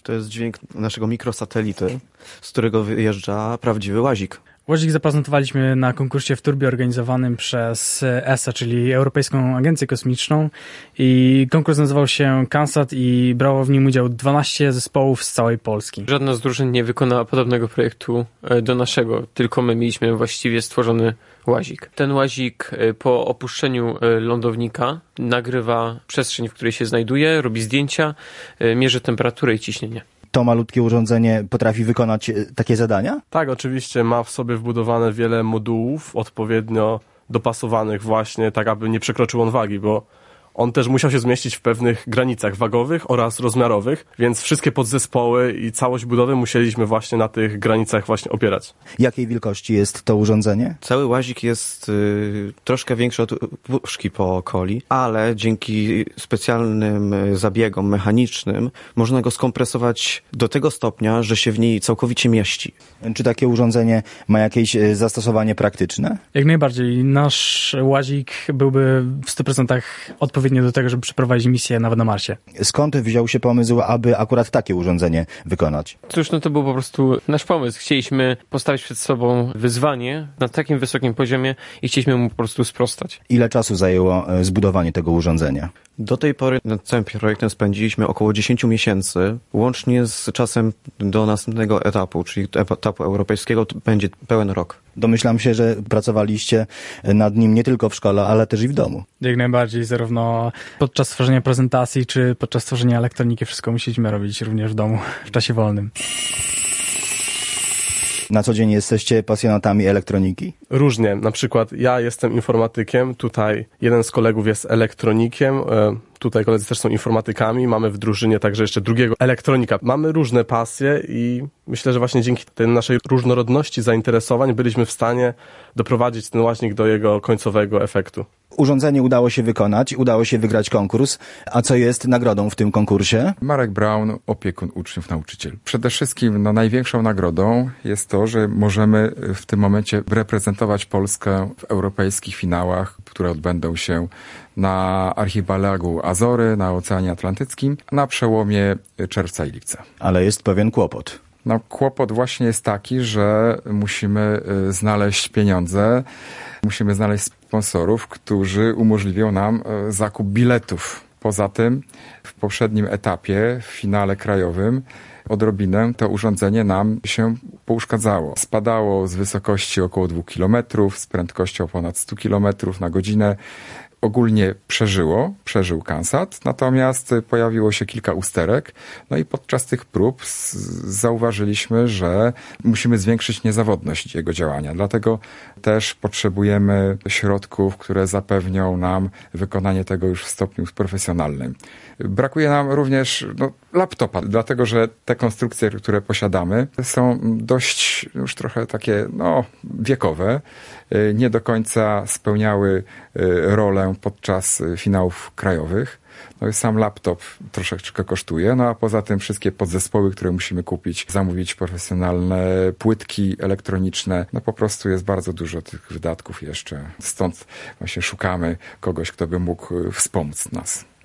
To jest dźwięk naszego mikrosatelity, z którego wyjeżdża prawdziwy łazik. Łazik zaprezentowaliśmy na konkursie w Turbie organizowanym przez ESA, czyli Europejską Agencję Kosmiczną, i konkurs nazywał się CANSAT i brało w nim udział 12 zespołów z całej Polski. Żadna z drużyn nie wykonała podobnego projektu do naszego, tylko my mieliśmy właściwie stworzony łazik. Ten łazik po opuszczeniu lądownika nagrywa przestrzeń, w której się znajduje, robi zdjęcia, mierzy temperaturę i ciśnienie. To malutkie urządzenie potrafi wykonać takie zadania? Tak, oczywiście ma w sobie wbudowane wiele modułów odpowiednio dopasowanych właśnie tak, aby nie przekroczył on wagi, bo on też musiał się zmieścić w pewnych granicach wagowych oraz rozmiarowych, więc wszystkie podzespoły i całość budowy musieliśmy właśnie na tych granicach właśnie opierać. Jakiej wielkości jest to urządzenie? Cały łazik jest troszkę większy od puszki po coli, ale dzięki specjalnym zabiegom mechanicznym można go skompresować do tego stopnia, że się w niej całkowicie mieści. Czy takie urządzenie ma jakieś zastosowanie praktyczne? Jak najbardziej. Nasz łazik byłby w 100% odpowiedni do tego, żeby przeprowadzić misję nawet na Marsie. Skąd wziął się pomysł, aby akurat takie urządzenie wykonać? Cóż, to był po prostu nasz pomysł. Chcieliśmy postawić przed sobą wyzwanie na takim wysokim poziomie i chcieliśmy mu po prostu sprostać. Ile czasu zajęło zbudowanie tego urządzenia? Do tej pory nad całym projektem spędziliśmy około 10 miesięcy, łącznie z czasem do następnego etapu, czyli etapu europejskiego, to będzie pełen rok. Domyślam się, że pracowaliście nad nim nie tylko w szkole, ale też i w domu. Jak najbardziej, zarówno podczas tworzenia prezentacji, czy podczas tworzenia elektroniki, wszystko musieliśmy robić również w domu, w czasie wolnym. Na co dzień jesteście pasjonatami elektroniki? Różnie, na przykład ja jestem informatykiem, tutaj jeden z kolegów jest elektronikiem, tutaj koledzy też są informatykami, mamy w drużynie także jeszcze drugiego elektronika. Mamy różne pasje i myślę, że właśnie dzięki tej naszej różnorodności zainteresowań byliśmy w stanie doprowadzić ten łaźnik do jego końcowego efektu. Urządzenie udało się wykonać, udało się wygrać konkurs. A co jest nagrodą w tym konkursie? Marek Braun, opiekun uczniów, nauczyciel. Przede wszystkim największą nagrodą jest to, że możemy w tym momencie reprezentować Polskę w europejskich finałach, które odbędą się na archipelagu Azory, na Oceanie Atlantyckim, na przełomie czerwca i lipca. Ale jest pewien kłopot. Kłopot właśnie jest taki, że musimy znaleźć pieniądze, musimy znaleźć sponsorów, którzy umożliwią nam zakup biletów. Poza tym w poprzednim etapie, w finale krajowym, odrobinę to urządzenie nam się pouszkadzało. Spadało z wysokości około 2 km, z prędkością ponad 100 km na godzinę. Ogólnie przeżył CANSAT, natomiast pojawiło się kilka usterek. No i podczas tych prób zauważyliśmy, że musimy zwiększyć niezawodność jego działania. Dlatego też potrzebujemy środków, które zapewnią nam wykonanie tego już w stopniu profesjonalnym. Brakuje nam również laptopa, dlatego że te konstrukcje, które posiadamy, są dość już trochę takie wiekowe. Nie do końca spełniały rolę podczas finałów krajowych. Sam laptop troszeczkę kosztuje, a poza tym wszystkie podzespoły, które musimy kupić, zamówić profesjonalne płytki elektroniczne, po prostu jest bardzo dużo tych wydatków jeszcze. Stąd właśnie szukamy kogoś, kto by mógł wspomóc nas.